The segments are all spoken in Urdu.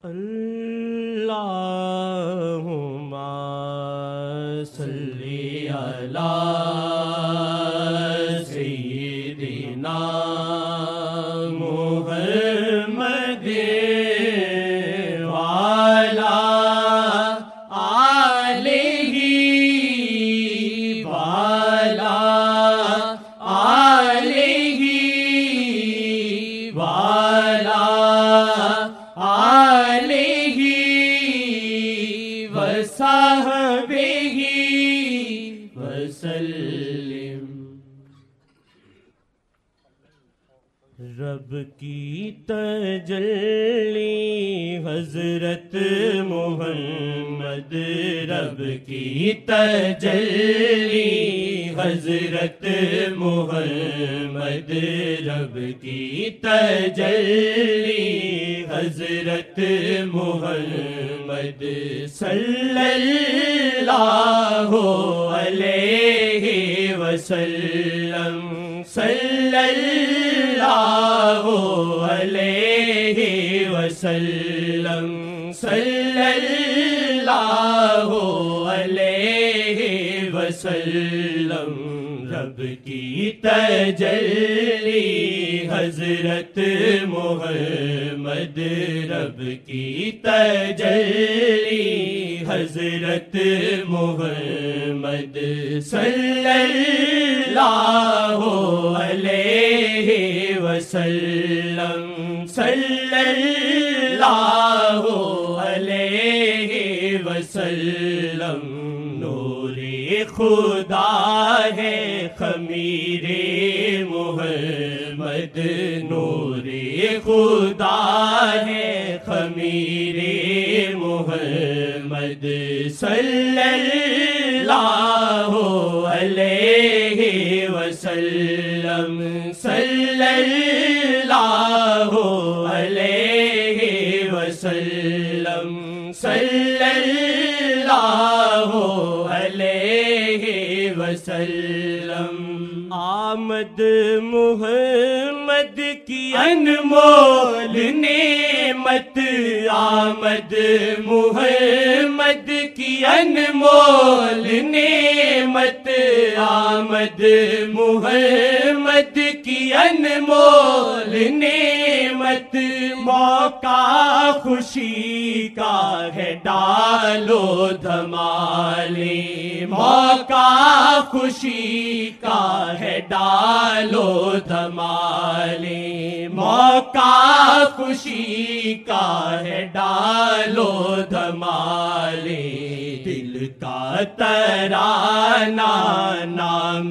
اللہم صلی علی سیدنا محمد وعلی آلہ وعلی آلہ وعلی آلہ وصحبہ وسلم۔ رب کی تجلی حضرت محمد، رب کی تجلی حضرت محمد، رب کی تجلی حضرت محمد صلی اللہ علیہ وسلم، صلی اللہ علیہ وسلم، صلی اللہ علیہ وسلم۔ رب کی تجلی حضرت محمد، رب کی تجلی حضرت محمد صلی اللہ علیہ وسلم، صلی اللہ علیہ وسلم۔ نور خدا ہے خمیر محمد، نور خدا ہے خمیر محمد صلی اللہ علیہ وسلم، صلی اللہ علیہ وسلم، صلی اللہ علیہ وسلم۔ آمد محمد کی انمول نعمت، آمد محمد کی انمول نعمت، آمد محمد کی انمول نعمت۔ موقع خوشی کا ہے ڈالو دھمالی، موقع خوشی کا ہے ڈالو دھمالی، موقع خوشی کا ہے ڈالو دھمالی۔ دل کا ترانہ نام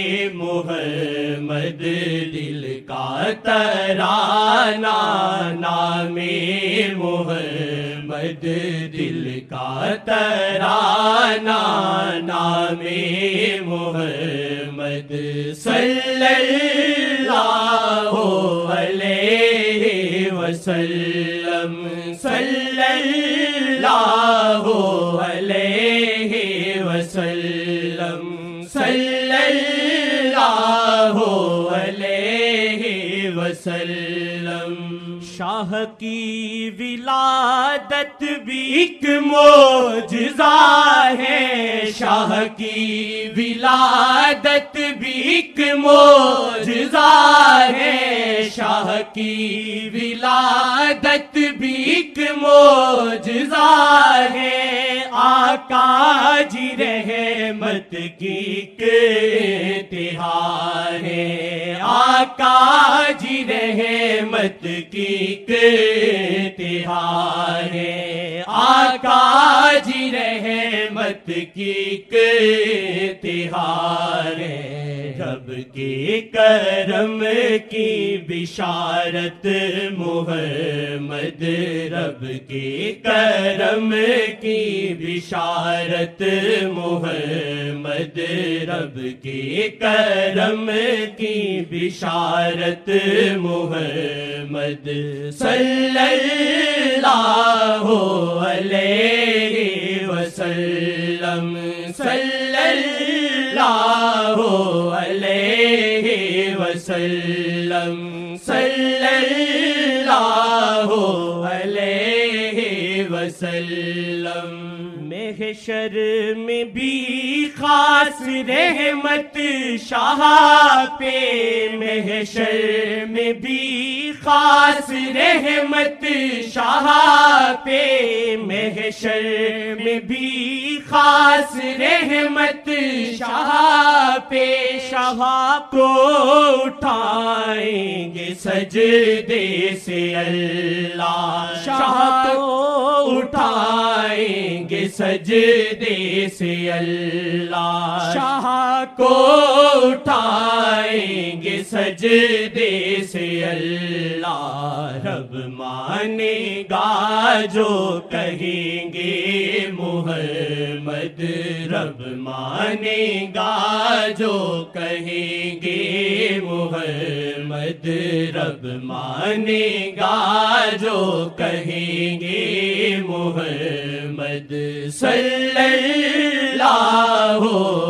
محمد، دل کا ترانہ نام محمد، دل کا ترانہ نام محمد صلی اللہ علیہ وسلم، صلی اللہ علیہ وسلم، صلی اللہ علیہ وسلم۔ شاہ کی ولادت بھی ایک معجزہ ہے، شاہ کی ولادت بھی ایک معجزہ ہے، شاہ کی ولادت بھی ایک معجزہ ہے۔ آقا جی رحمت کی ایک انتہا ہے، آقا جی رحمت کی ایک انتہا ہے، آقا جی رحمت کی ایک انتہا ہے۔ رب کے کرم کی بشارت محمد، رب کے کرم کی بشارت محمد، رب کے کرم کی بشارت محمد صلی اللہ علیہ وسلم، صلی اللہ علیہ وسلم، صلی اللہ علیہ وسلم محشر میں بھی خاص رحمت شاہ پہ محشر میں بھی خاص رحمت شاہ پہ محشر میں بھی خاص رحمت شاہ پہ شاہ کو اٹھائیں گے سجدے سے اللہ شاہ کو اٹھائیں گے سجدے سے اللہ شاہ کو اٹھائیں گے سجدے سے اللہ رب مانے گا جو کہیں گے محمد رب مانے گا جو کہیں گے محمد رب مانے گا جو کہیں گے محمد صلی اللہ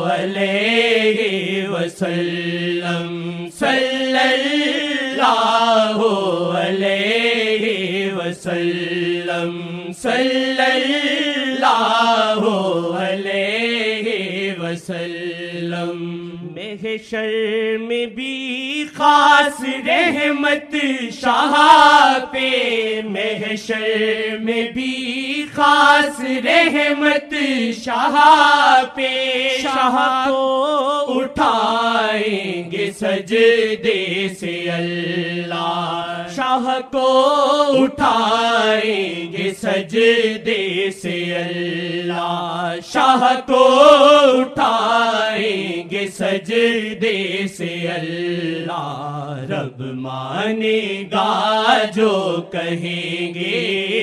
علیہ وسلم صلی اللہ علیہ وسلم صلی اللہ علیہ وسلم محشر میں بھی خاص رحمت شاہ پہ محشر میں بھی خاص رحمت شاہ پہ شاہ کو اٹھائیں گے سجدے سے اللہ شاہ کو اٹھائیں گے سجدے سے اللہ شاہ کو اٹھائیں گے سجدے سے اللہ رب مانے گا جو کہیں گے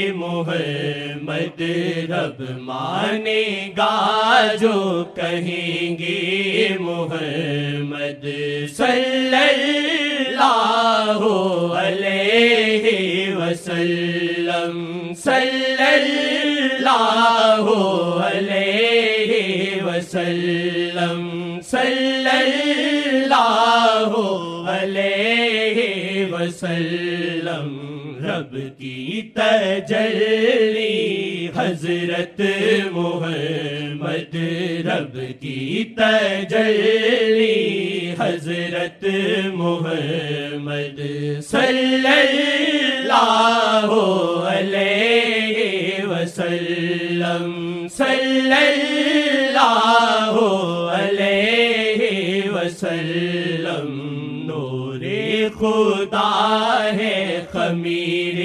محمد رب مانے گا جو کہیں گے محمد صلی اللہ علیہ وسلم صلی اللہ علیہ وسلم صلی اللہ علیہ وسلم رب کی تجلی حضرت محمد رب کی تجلی حضرت محمد صلی اللہ علیہ وسلم صلی اللہ علیہ وسلم نور خدا ہے خمیر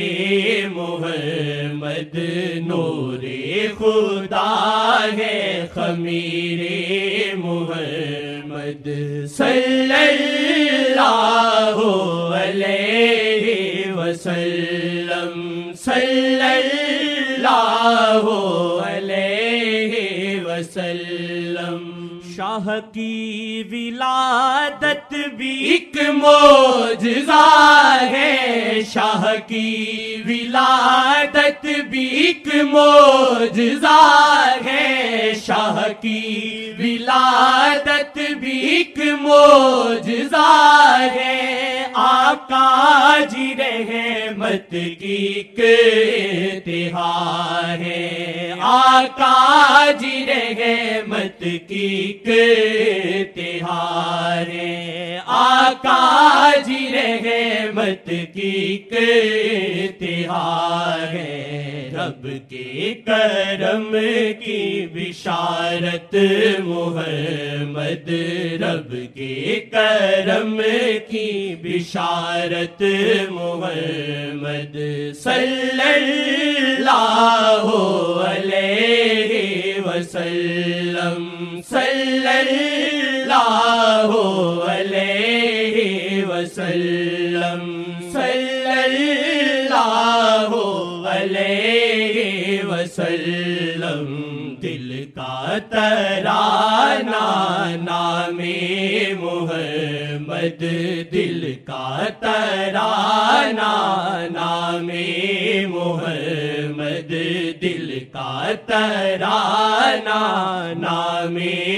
محمد نور خدا ہے خمیر محمد صلی اللہ علیہ وسلم صلی اللہ علیہ وسلم شاہ کی ولادت بھی ایک معجزہ ہے شاہ کی ولادت بھی ایک معجزہ ہے شاہ کی ولادت بھی ایک معجزہ ہے آقا جی رحمت کی ایک اتحاد ہے آقا جی رحمت کی ایک اتحاد ہے آقا جی رحمت کی ایک اتحاد ہے رب کے کرم کی بشارت محمد رب کے کرم کی بشارت محمد صلی اللہ علیہ وسلم صلی اللہ علیہ وسلم صلی اللہ علیہ وسلم دل کا ترانہ نام محمد دل کا ترانہ نام محمد دل کا ترانہ نام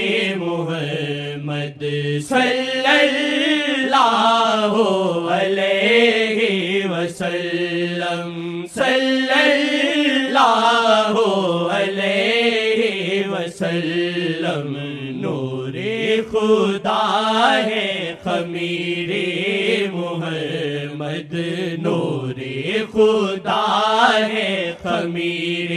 محمد صلی اللہ علیہ وسلم صلی اللہ وسلم نور خدا ہے خمیر محمد نور خدا ہے خمیر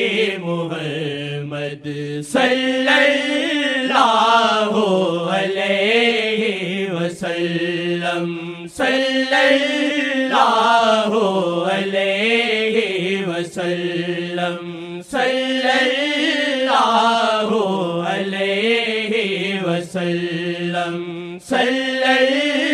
محمد صلی اللہ علیہ وسلم صلی اللہ علیہ وسلم صلی اللہ علیہ وسلم صلی